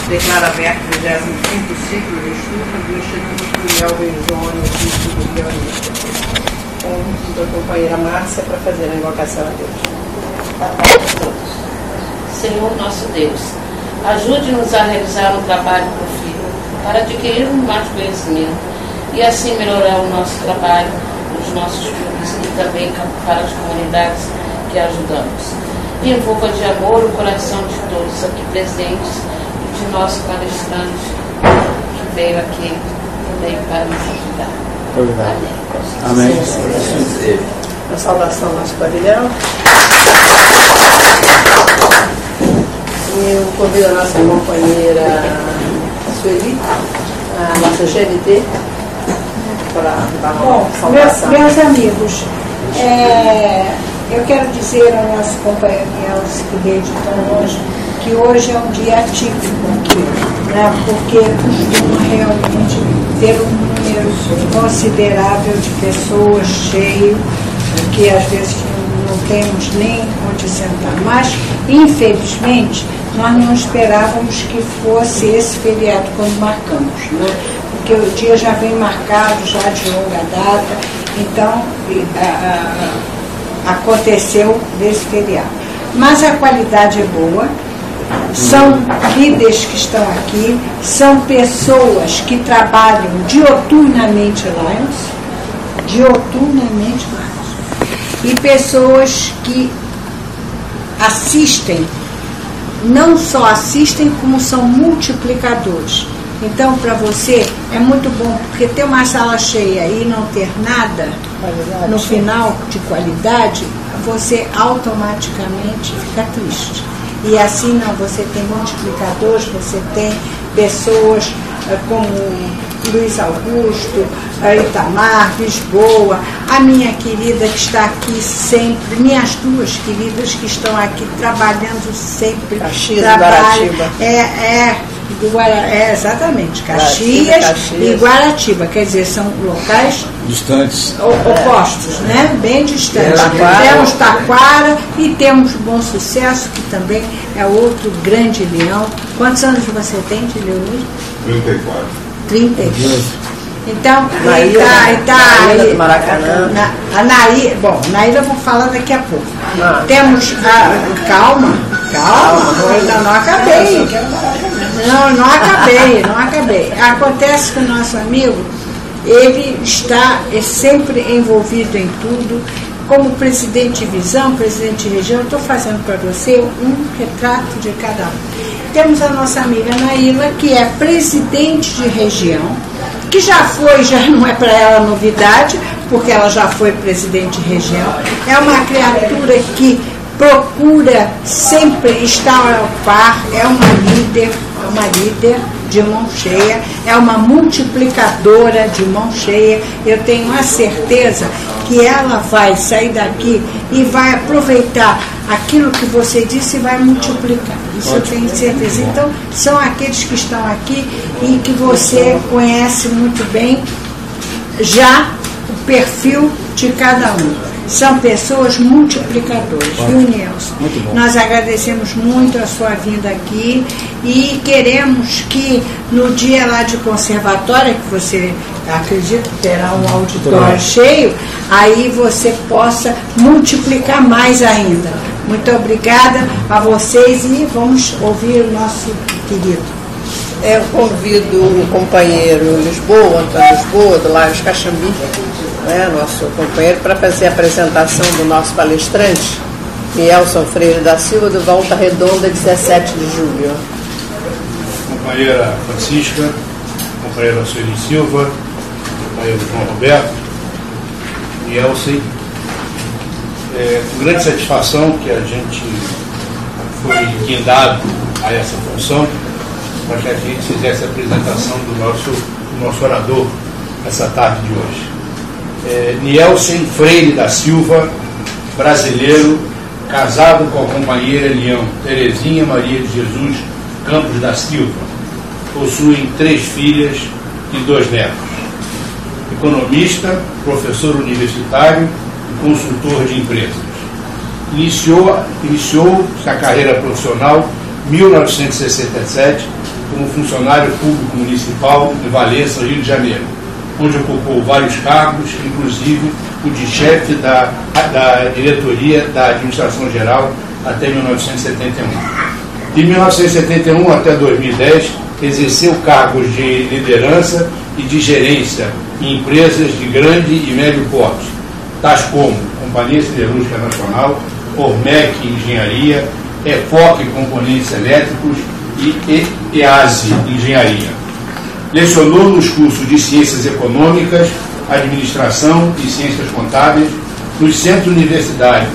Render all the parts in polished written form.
Declaro aberto o 25º ciclo de estudo do Instituto Miguel Jônio do Guionista. Convido a companheira Márcia para fazer a invocação a Deus. Senhor nosso Deus, ajude-nos a realizar um trabalho profícuo para adquirirmos mais conhecimento e assim melhorar o nosso trabalho, os nossos filhos e também para as comunidades que ajudamos. Invoca de amor o coração de todos aqui presentes e de nossos palestrantes que veio aqui também para nos ajudar. Amém. Amém. A saudação ao nosso pavilhão. Eu convido a nossa companheira Sueli, a nossa GNT, para dar uma saudação. Meus amigos, eu quero dizer ao nosso companheiro Nelson, que veio de tão longe, que hoje é um dia atípico aqui, né? Porque costuma realmente ter um número considerável de pessoas cheio, que às vezes não temos nem onde sentar. Mas, infelizmente, nós não esperávamos que fosse esse feriado quando marcamos, né? Porque o dia já vem marcado, já de longa data, então aconteceu desse feriado. Mas a qualidade é boa, são líderes que estão aqui, são pessoas que trabalham dioturnamente e pessoas que assistem, não só assistem, como são multiplicadores. Então, para você, é muito bom, porque ter uma sala cheia e não ter nada no final de qualidade, você automaticamente fica triste. E assim não, você tem multiplicadores, você tem pessoas como Luiz Augusto, Itamar, Lisboa, a minha querida que está aqui sempre, minhas duas queridas que estão aqui trabalhando sempre. Caxias e Guaratiba. Exatamente, Caxias e Guaratiba, quer dizer, são locais distantes, opostos, né? Bem distantes. Temos Taquara e temos Bom Sucesso, que também é outro grande leão. Quantos anos você tem de Leonir? 34. 32. Então, Naíla do Maracanã. Naíla eu vou falar daqui a pouco. Temos calma, eu ainda não acabei. Não acabei. Acontece que o nosso amigo, ele está sempre envolvido em tudo. Como presidente de divisão, presidente de região, estou fazendo para você um retrato de cada um. Temos a nossa amiga Naíla, que é presidente de região, que já não é para ela novidade, porque ela já foi presidente de região. É uma criatura que procura sempre estar ao par, é uma líder de mão cheia, é uma multiplicadora de mão cheia. Eu tenho a certeza que ela vai sair daqui e vai aproveitar aquilo que você disse e vai multiplicar. Isso eu tenho certeza. Então, são aqueles que estão aqui e que você conhece muito bem já o perfil de cada um. São pessoas multiplicadoras, viu, Nelson? Nós agradecemos muito a sua vinda aqui e queremos que no dia lá de conservatória, que você acredita que terá um auditório cheio, aí você possa multiplicar mais ainda. Muito obrigada a vocês e vamos ouvir o nosso querido. Eu convido o companheiro Antônio Lisboa, do Lares Caxambi, nosso companheiro, para fazer a apresentação do nosso palestrante, Nielson Freire da Silva, do Volta Redonda, 17 de julho. Companheira Francisca, companheira Sueli Silva, companheiro João Roberto, Nielson, com grande satisfação que a gente foi guindado a essa função, para que a gente fizesse a apresentação do nosso orador essa tarde de hoje. Nielson Freire da Silva, brasileiro, casado com a companheira Leão Terezinha Maria de Jesus Campos da Silva. Possuem 3 filhas e 2 netos. Economista, professor universitário e consultor de empresas. Iniciou sua carreira profissional em 1967 como funcionário público municipal em Valença, Rio de Janeiro, onde ocupou vários cargos, inclusive o de chefe da diretoria da Administração Geral até 1971. De 1971 até 2010, exerceu cargos de liderança e de gerência em empresas de grande e médio porte, tais como Companhia Siderúrgica Nacional, Ormec Engenharia, EFOC Componentes Elétricos e EASE Engenharia. Lecionou nos cursos de Ciências Econômicas, Administração e Ciências Contábeis nos centros universitários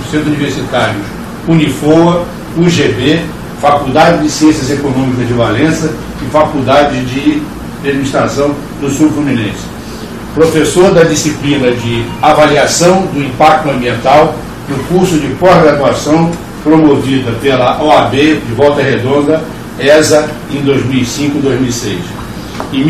Unifoa, UGB, Faculdade de Ciências Econômicas de Valença e Faculdade de Administração do Sul Fluminense. Professor da disciplina de Avaliação do Impacto Ambiental no curso de pós-graduação promovida pela OAB de Volta Redonda, ESA, em 2005 e 2006. Em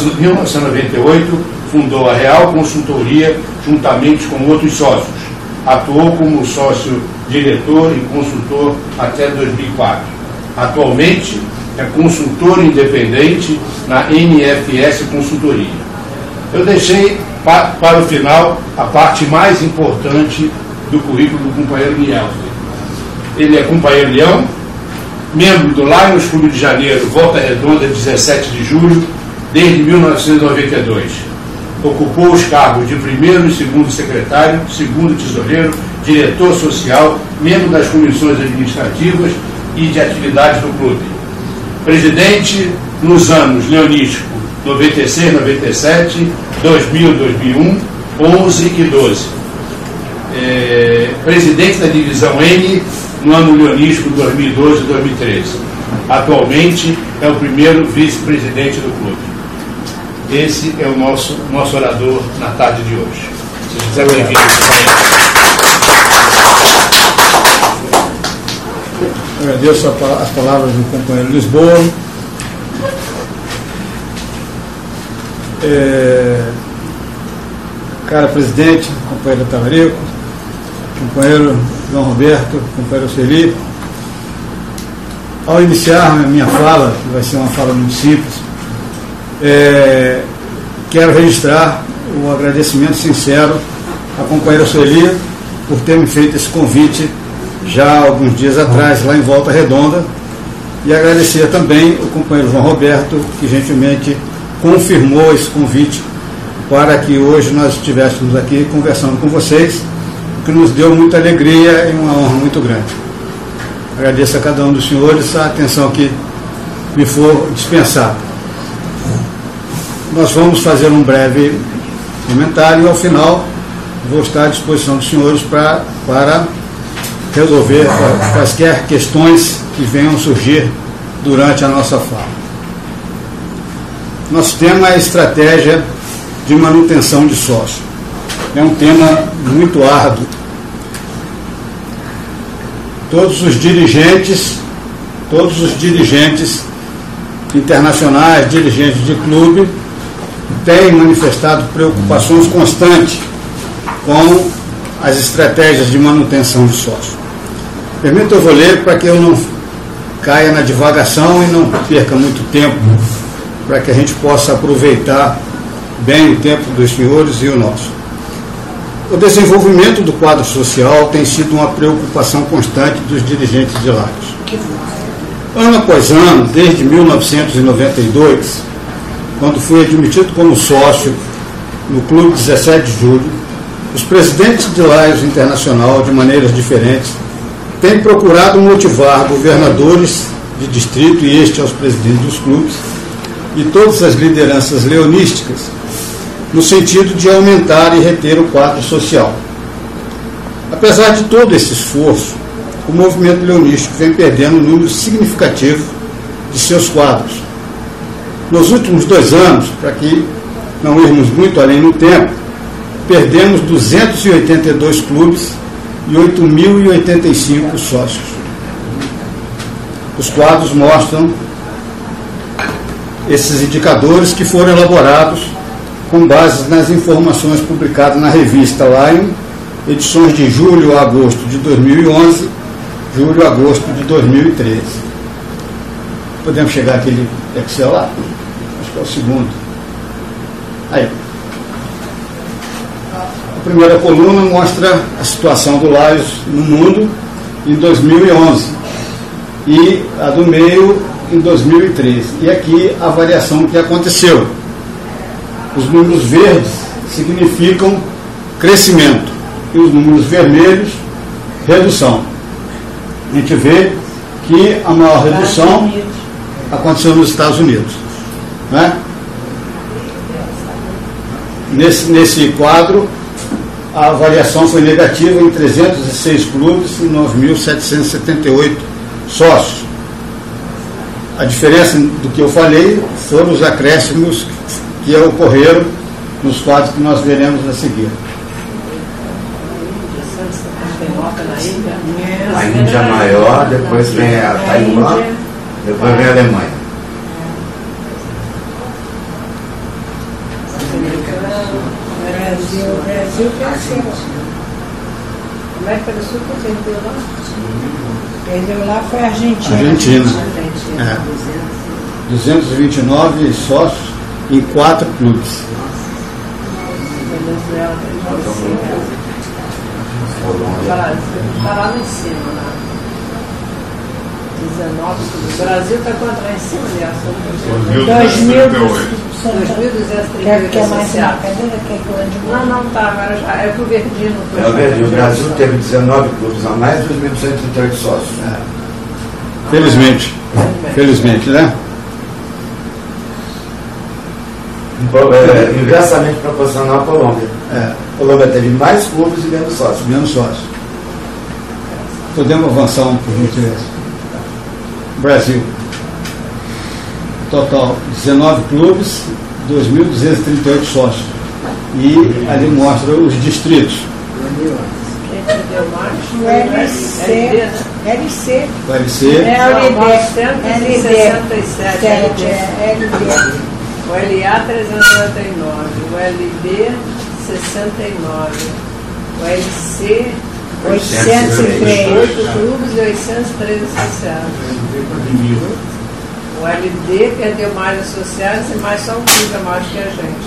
1998, fundou a Real Consultoria juntamente com outros sócios. Atuou como sócio-diretor e consultor até 2004. Atualmente, é consultor independente na NFS Consultoria. Eu deixei para o final a parte mais importante do currículo do companheiro Nielsen. Ele é companheiro Leão, membro do Lions Clube de Janeiro, Volta Redonda, 17 de julho, desde 1992. Ocupou os cargos de primeiro e segundo secretário, segundo tesoureiro, diretor social, membro das comissões administrativas e de atividades do clube. Presidente nos anos leonístico 96, 97, 2000, 2001, 11 e 12. Presidente da divisão N no ano leonístico 2012 e 2013. Atualmente é o primeiro vice-presidente do clube. Esse é o nosso orador na tarde de hoje. Se quiser bem-vindo. Agradeço as palavras do companheiro Lisboa. Cara presidente, companheiro Tavarico, companheiro João Roberto, companheiro Celi. Ao iniciar a minha fala, que vai ser uma fala muito simples, quero registrar o agradecimento sincero à companheira Sueli por ter me feito esse convite já há alguns dias atrás, lá em Volta Redonda, e agradecer também o companheiro João Roberto, que gentilmente confirmou esse convite para que hoje nós estivéssemos aqui conversando com vocês, que nos deu muita alegria e uma honra muito grande. Agradeço a cada um dos senhores a atenção que me for dispensada. Nós vamos fazer um breve comentário e, ao final, vou estar à disposição dos senhores para resolver quaisquer questões que venham surgir durante a nossa fala. Nosso tema é a estratégia de manutenção de sócio. É um tema muito árduo. Todos os dirigentes internacionais, dirigentes de clube, têm manifestado preocupações constantes com as estratégias de manutenção de sócio. Permita, eu vou ler para que eu não caia na divagação e não perca muito tempo, para que a gente possa aproveitar bem o tempo dos senhores e o nosso. O desenvolvimento do quadro social tem sido uma preocupação constante dos dirigentes de Lagos. Ano após ano, desde 1992, quando fui admitido como sócio no Clube 17 de Julho, os presidentes de Lions Internacional, de maneiras diferentes, têm procurado motivar governadores de distrito e aos presidentes dos clubes e todas as lideranças leonísticas no sentido de aumentar e reter o quadro social. Apesar de todo esse esforço, o movimento leonístico vem perdendo um número significativo de seus quadros. Nos últimos 2 anos, para que não irmos muito além no tempo, perdemos 282 clubes e 8.085 sócios. Os quadros mostram esses indicadores que foram elaborados com base nas informações publicadas na revista Lion, edições de julho a agosto de 2011, julho a agosto de 2013. Podemos chegar àquele Excel lá? Acho que é o segundo. Aí. A primeira coluna mostra a situação do Laios no mundo em 2011 e a do meio em 2013. E aqui a variação que aconteceu. Os números verdes significam crescimento e os números vermelhos, redução. A gente vê que a maior redução aconteceu nos Estados Unidos. Né? Nesse quadro, a variação foi negativa em 306 clubes e 9.778 sócios. A diferença do que eu falei foram os acréscimos que ocorreram nos quadros que nós veremos a seguir. A Índia maior, depois vem a Taiwan, depois vem a Alemanha. Brasil cresceu. América do Sul que perdeu lá? Perdeu lá foi a Argentina. Argentina. 229 sócios em 4 clubes. Venezuela, está lá em cima, né? 19. O Brasil está quanto lá em cima, aliás? 2.238. Quer mais uma cadeira? Quer que eu ande? Não, tá, agora já é pro verdinho. É o verdinho. O Brasil teve 19 clubes a mais, 2.238 sócios. Felizmente. Felizmente, né? Inversamente proporcional à Colômbia. A Colômbia teve mais clubes e menos sócios. Menos sócios. Podemos avançar um por gentileza. Brasil. Total, 19 clubes, 2.238 sócios. E ali mostra os distritos. Quem te deu mais? O LC. LC. O LC. É o LD. 167. LD. O LA 399. O LB 69. O LC 803. 8 clubes e 813 associados. O LD perdeu mais associados e mais só um clube a mais que a gente.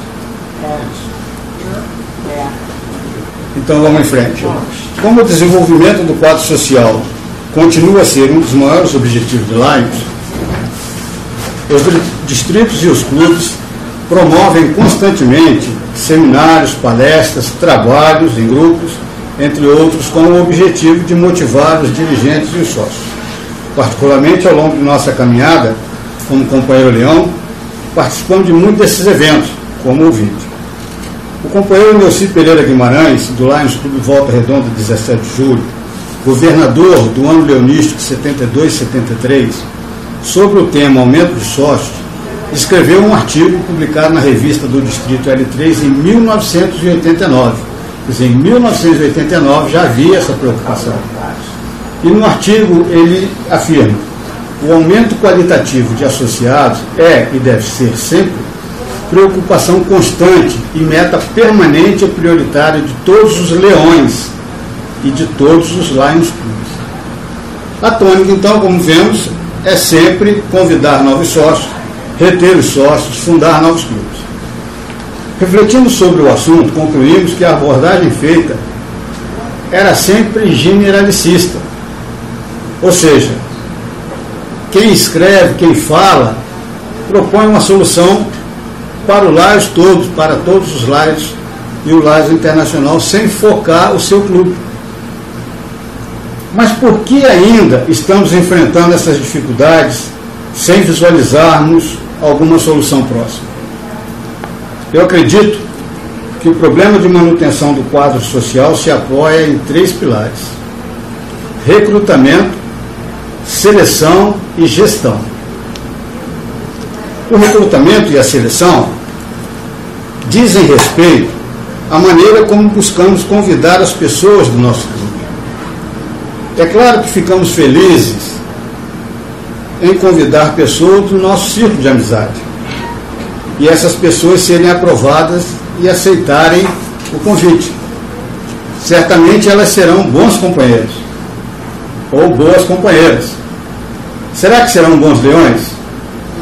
Então vamos em frente. Como o desenvolvimento do quadro social continua a ser um dos maiores objetivos de Laios, os distritos e os clubes promovem constantemente seminários, palestras, trabalhos em grupos, entre outros, com o objetivo de motivar os dirigentes e os sócios. Particularmente ao longo de nossa caminhada, como companheiro Leão, participamos de muitos desses eventos, como ouvinte. O companheiro Neuci Pereira Guimarães, do Lions Clube Volta Redonda, 17 de julho, governador do ano leonístico 72-73, sobre o tema aumento de sócios, escreveu um artigo publicado na revista do Distrito L3 em 1989. Quer dizer, em 1989 já havia essa preocupação. E no artigo ele afirma: o aumento qualitativo de associados é e deve ser sempre preocupação constante e meta permanente e prioritária de todos os leões e de todos os Lions Clubs. A tônica, então, como vemos, é sempre convidar novos sócios, reter os sócios, fundar novos clubes. Refletindo sobre o assunto, concluímos que a abordagem feita era sempre generalicista. Ou seja, quem escreve, quem fala, propõe uma solução para o Lions todos, para todos os Lions e o Lions Internacional, sem focar o seu clube. Mas por que ainda estamos enfrentando essas dificuldades sem visualizarmos alguma solução próxima? Eu acredito que o problema de manutenção do quadro social se apoia em 3 pilares: recrutamento, seleção e gestão. O recrutamento e a seleção dizem respeito à maneira como buscamos convidar as pessoas do nosso clube. É claro que ficamos felizes em convidar pessoas do nosso círculo de amizade e essas pessoas serem aprovadas e aceitarem o convite. Certamente elas serão bons companheiros ou boas companheiras. Será que serão bons leões?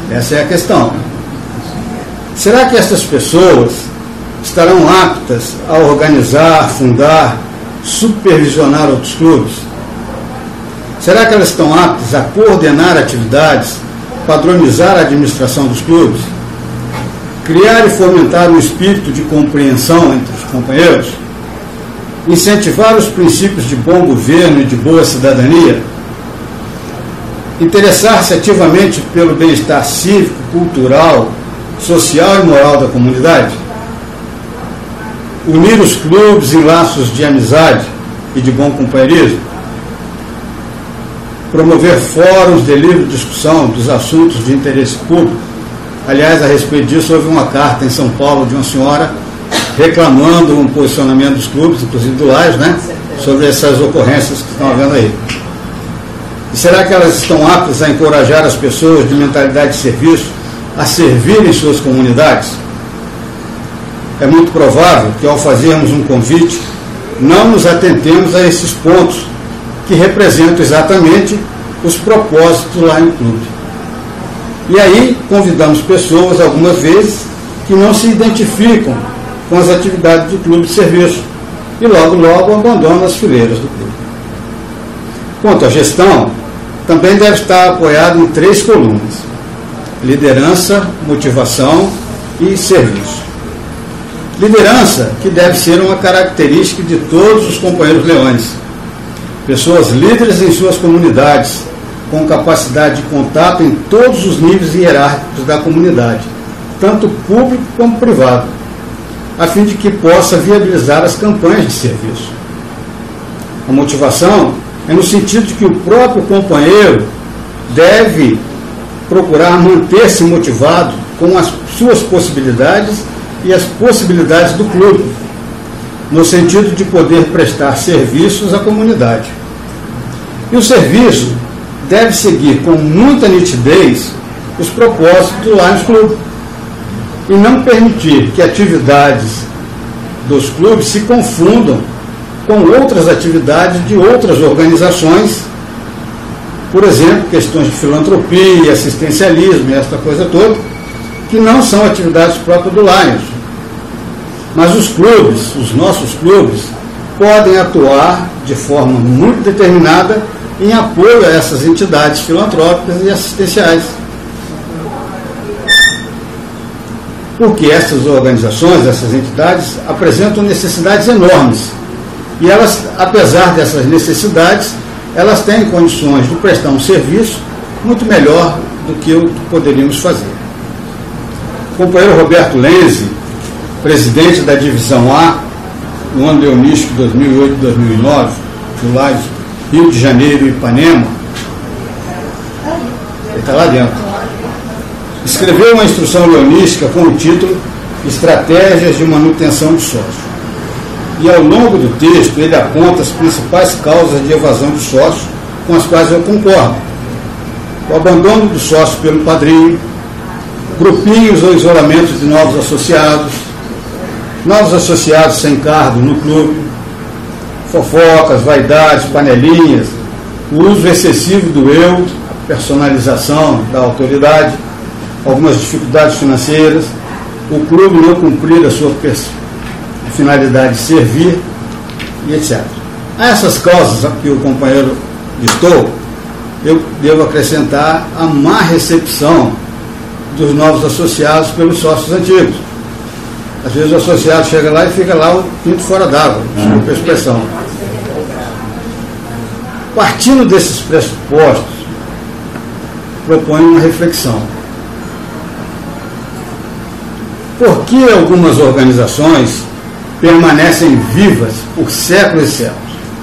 Essa é a questão. Será que essas pessoas estarão aptas a organizar, fundar, supervisionar outros clubes? Será que elas estão aptas a coordenar atividades, padronizar a administração dos clubes, criar e fomentar um espírito de compreensão entre os companheiros, incentivar os princípios de bom governo e de boa cidadania, interessar-se ativamente pelo bem-estar cívico, cultural, social e moral da comunidade, unir os clubes em laços de amizade e de bom companheirismo, promover fóruns de livre discussão dos assuntos de interesse público. Aliás, a respeito disso, houve uma carta em São Paulo de uma senhora reclamando um posicionamento dos clubes, inclusive do Lages, né, sobre essas ocorrências que estão havendo aí. E será que elas estão aptas a encorajar as pessoas de mentalidade de serviço a servirem suas comunidades? É muito provável que, ao fazermos um convite, não nos atentemos a esses pontos que representam exatamente os propósitos lá no clube. E aí convidamos pessoas, algumas vezes, que não se identificam com as atividades do clube de serviço e logo abandonam as fileiras do clube. Quanto à gestão, também deve estar apoiado em 3 colunas: liderança, motivação e serviço. Liderança, que deve ser uma característica de todos os companheiros leões. Pessoas líderes em suas comunidades, com capacidade de contato em todos os níveis hierárquicos da comunidade, tanto público como privado, a fim de que possa viabilizar as campanhas de serviço. A motivação é no sentido de que o próprio companheiro deve procurar manter-se motivado com as suas possibilidades e as possibilidades do clube, no sentido de poder prestar serviços à comunidade. E o serviço deve seguir com muita nitidez os propósitos do Lions Clube e não permitir que atividades dos clubes se confundam com outras atividades de outras organizações, por exemplo, questões de filantropia, assistencialismo e esta coisa toda, que não são atividades próprias do Lions. Mas os clubes, os nossos clubes, podem atuar de forma muito determinada em apoio a essas entidades filantrópicas e assistenciais. Porque essas organizações, essas entidades, apresentam necessidades enormes. E elas, apesar dessas necessidades, elas têm condições de prestar um serviço muito melhor do que o que poderíamos fazer. O companheiro Roberto Lenzi, presidente da Divisão A, no ano leonístico 2008-2009, do Lages, Rio de Janeiro e Ipanema, ele está lá dentro, escreveu uma instrução leonística com o título Estratégias de Manutenção de Sócio. E ao longo do texto ele aponta as principais causas de evasão de sócios com as quais eu concordo: o abandono do sócio pelo padrinho, grupinhos ou isolamento de novos associados sem cargo no clube, fofocas, vaidades, panelinhas, o uso excessivo do eu, a personalização da autoridade, algumas dificuldades financeiras, o clube não cumprir a sua finalidade de servir, e etc. A essas causas que o companheiro listou, eu devo acrescentar a má recepção dos novos associados pelos sócios antigos. Às vezes o associado chega lá e fica lá o pinto fora d'água, desculpa a expressão. Partindo desses pressupostos, proponho uma reflexão. Por que algumas organizações permanecem vivas por séculos e séculos?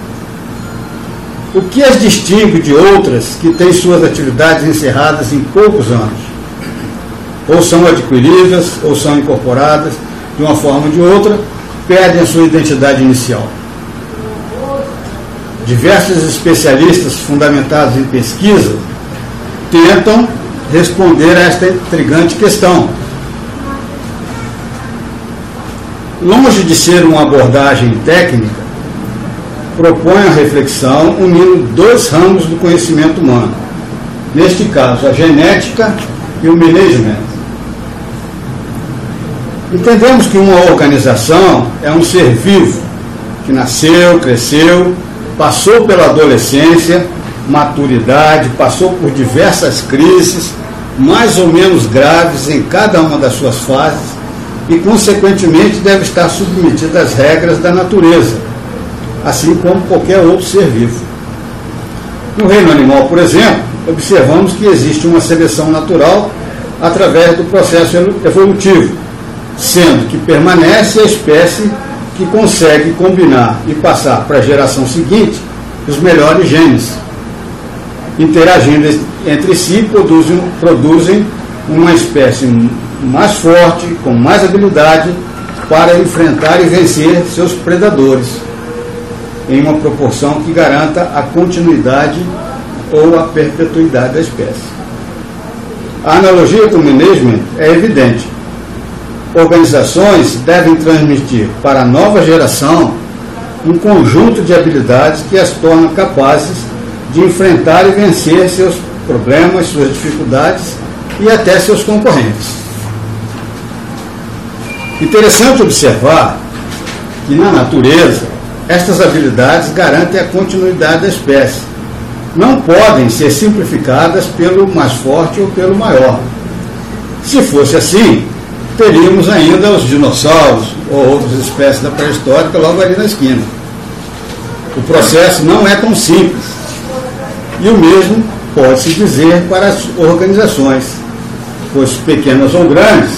O que as distingue de outras que têm suas atividades encerradas em poucos anos? Ou são adquiridas, ou são incorporadas, de uma forma ou de outra, perdem a sua identidade inicial. Diversos especialistas fundamentados em pesquisa tentam responder a esta intrigante questão. Longe de ser uma abordagem técnica, propõe a reflexão unindo 2 ramos do conhecimento humano. Neste caso, a genética e o management. Entendemos que uma organização é um ser vivo, que nasceu, cresceu, passou pela adolescência, maturidade, passou por diversas crises, mais ou menos graves em cada uma das suas fases, e, consequentemente, deve estar submetida às regras da natureza, assim como qualquer outro ser vivo. No reino animal, por exemplo, observamos que existe uma seleção natural através do processo evolutivo, sendo que permanece a espécie que consegue combinar e passar para a geração seguinte os melhores genes. Interagindo entre si, produzem uma espécie mais forte, com mais habilidade para enfrentar e vencer seus predadores, em uma proporção que garanta a continuidade ou a perpetuidade da espécie. A analogia com o management é evidente. Organizações devem transmitir para a nova geração um conjunto de habilidades que as tornam capazes de enfrentar e vencer seus problemas, suas dificuldades e até seus concorrentes. Interessante observar que na natureza estas habilidades garantem a continuidade da espécie. Não podem ser simplificadas pelo mais forte ou pelo maior. Se fosse assim, teríamos ainda os dinossauros ou outras espécies da pré-histórica logo ali na esquina. O processo não é tão simples. E o mesmo pode-se dizer para as organizações, pois pequenas ou grandes,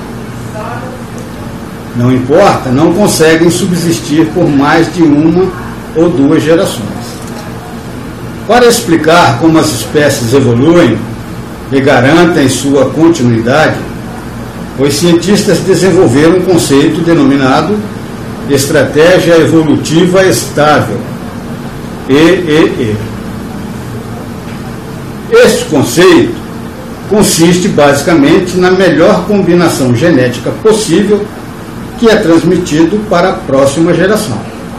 não importa, não conseguem subsistir por mais de uma ou duas gerações. Para explicar como as espécies evoluem e garantem sua continuidade, os cientistas desenvolveram um conceito denominado Estratégia Evolutiva Estável, EEE. Este conceito consiste basicamente na melhor combinação genética possível que é transmitido para a próxima geração.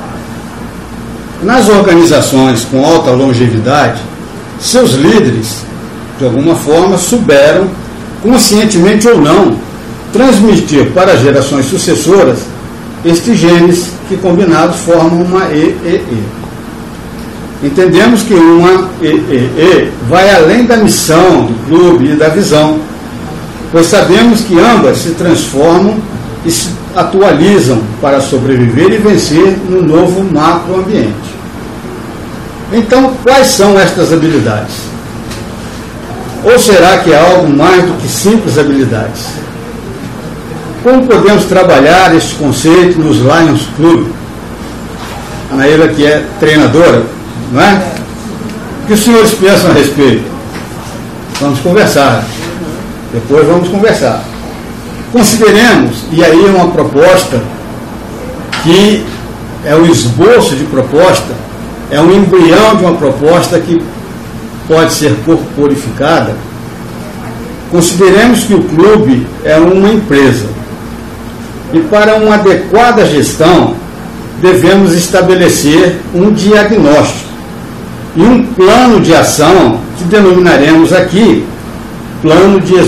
Nas organizações com alta longevidade, seus líderes, de alguma forma, souberam, conscientemente ou não, transmitir para as gerações sucessoras estes genes que combinados formam uma EEE. Entendemos que uma EEE vai além da missão do clube e da visão, pois sabemos que ambas se transformam e se atualizam para sobreviver e vencer no novo macroambiente. Então, quais são estas habilidades? Ou será que é algo mais do que simples habilidades? Como podemos trabalhar este conceito nos Lions Club? A Anaíla, que é treinadora, não é? O que os senhores pensam a respeito? Vamos conversar. Depois vamos conversar. Consideremos, e aí é uma proposta que é um esboço de proposta, é um embrião de uma proposta que pode ser corporificada. Consideremos que o clube é uma empresa e para uma adequada gestão devemos estabelecer um diagnóstico e um plano de ação que denominaremos aqui plano de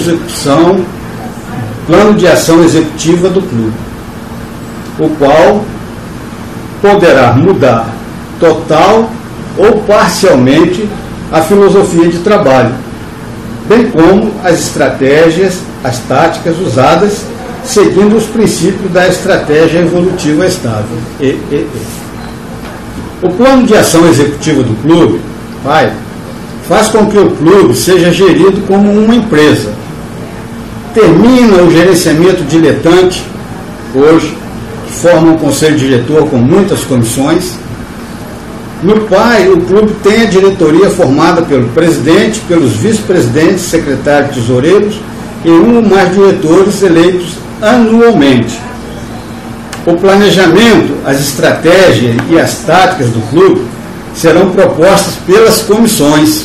ação executiva do clube, o qual poderá mudar total ou parcialmente a filosofia de trabalho, bem como as estratégias, as táticas usadas, seguindo os princípios da estratégia evolutiva estável, EEE. O plano de ação executiva do clube, PAI, faz com que o clube seja gerido como uma empresa. Termina o gerenciamento diletante, hoje, que forma um conselho diretor com muitas comissões. No PAI, o clube tem a diretoria formada pelo presidente, pelos vice-presidentes, secretários, tesoureiros e um ou mais diretores eleitos anualmente. O planejamento, as estratégias e as táticas do clube serão propostas pelas comissões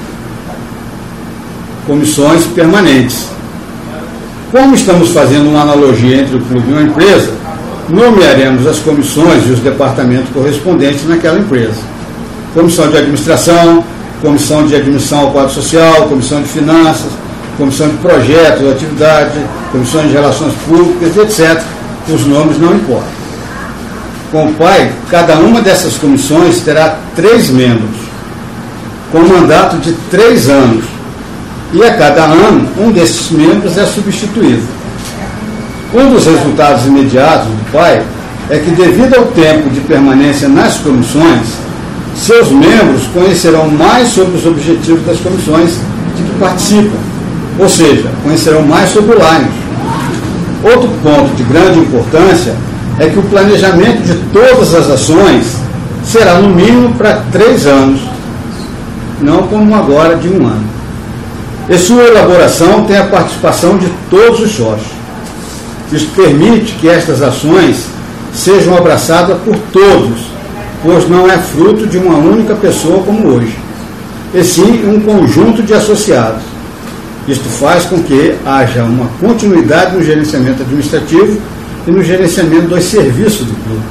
permanentes. Como estamos fazendo uma analogia entre o clube e uma empresa, nomearemos as comissões e os departamentos correspondentes naquela empresa. Comissão de administração, comissão de admissão ao quadro social, comissão de finanças, comissão de projetos, atividade, comissões de relações públicas, etc. Os nomes não importam. Com o PAI, cada uma dessas comissões terá 3 membros, com mandato de 3 anos, e a cada ano um desses membros é substituído. Um dos resultados imediatos do PAI é que, devido ao tempo de permanência nas comissões, seus membros conhecerão mais sobre os objetivos das comissões de que participam, ou seja, conhecerão mais sobre o Lions. Outro ponto de grande importância é que o planejamento de todas as ações será no mínimo para 3 anos, não como agora de 1 ano. E sua elaboração tem a participação de todos os sócios. Isso permite que estas ações sejam abraçadas por todos, pois não é fruto de uma única pessoa como hoje, e sim um conjunto de associados. Isto faz com que haja uma continuidade no gerenciamento administrativo e no gerenciamento dos serviços do clube.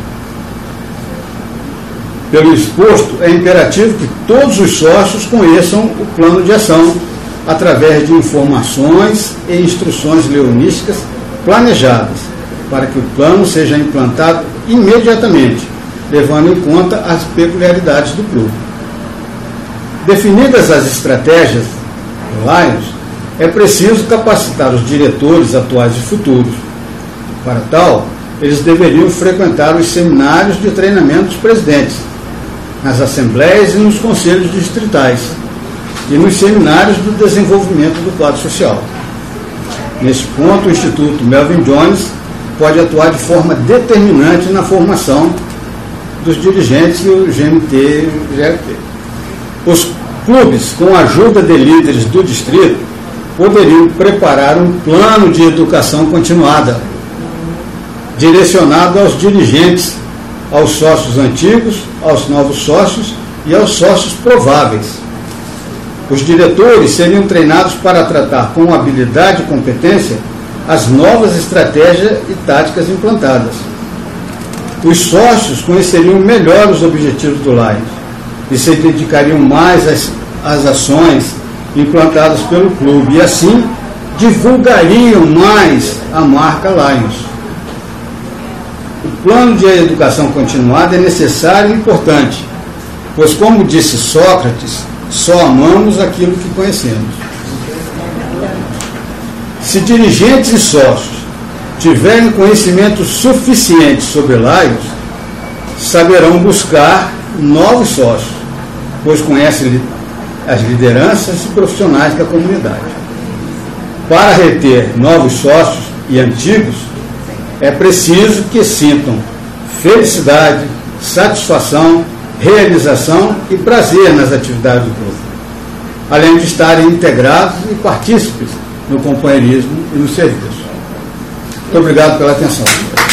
Pelo exposto, é imperativo que todos os sócios conheçam o plano de ação através de informações e instruções leonísticas planejadas, para que o plano seja implantado imediatamente, levando em conta as peculiaridades do clube. Definidas as estratégias do Lions, é preciso capacitar os diretores atuais e futuros. Para tal, eles deveriam frequentar os seminários de treinamento dos presidentes, nas assembleias e nos conselhos distritais, e nos seminários do desenvolvimento do quadro social. Nesse ponto, o Instituto Melvin Jones pode atuar de forma determinante na formação dos dirigentes do GMT e GLT. Os clubes, com a ajuda de líderes do distrito, poderiam preparar um plano de educação continuada, direcionado aos dirigentes, aos sócios antigos, aos novos sócios e aos sócios prováveis. Os diretores seriam treinados para tratar com habilidade e competência as novas estratégias e táticas implantadas. Os sócios conheceriam melhor os objetivos do Lions e se dedicariam mais às ações implantadas pelo clube e, assim, divulgariam mais a marca Lions. O plano de educação continuada é necessário e importante, pois, como disse Sócrates, só amamos aquilo que conhecemos. Se dirigentes e sócios tiverem conhecimento suficiente sobre Lions, saberão buscar novos sócios, pois conhecem as lideranças e profissionais da comunidade. Para reter novos sócios e antigos, é preciso que sintam felicidade, satisfação, realização e prazer nas atividades do clube, além de estarem integrados e partícipes no companheirismo e no serviço. Muito obrigado pela atenção.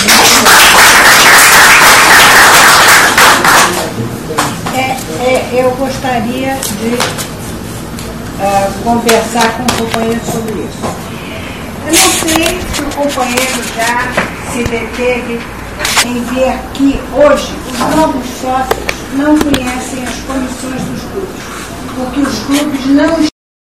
Eu gostaria de conversar com o companheiro sobre isso. Eu não sei se o companheiro já se deteve em ver que hoje os novos sócios não conhecem as comissões dos clubes, porque os clubes não